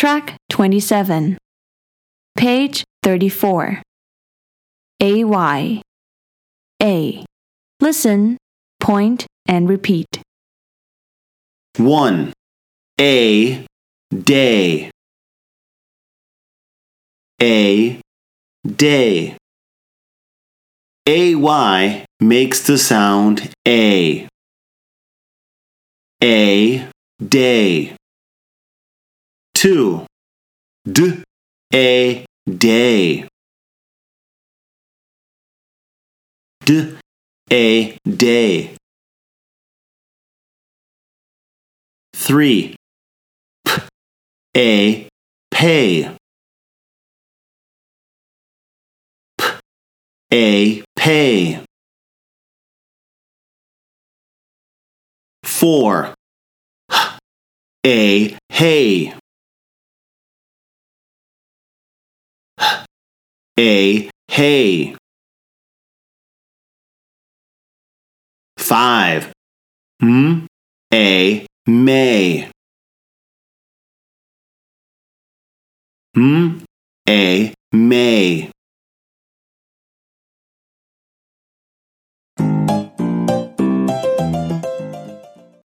Track 27. Page 34. AY. A. Listen, point, and repeat. 1. A day. A day. AY makes the sound A. A day. 2. D a day. D a day. 3. P a pay. P a pay. 4. H a hay. H a hay. 5. M a may. M a may.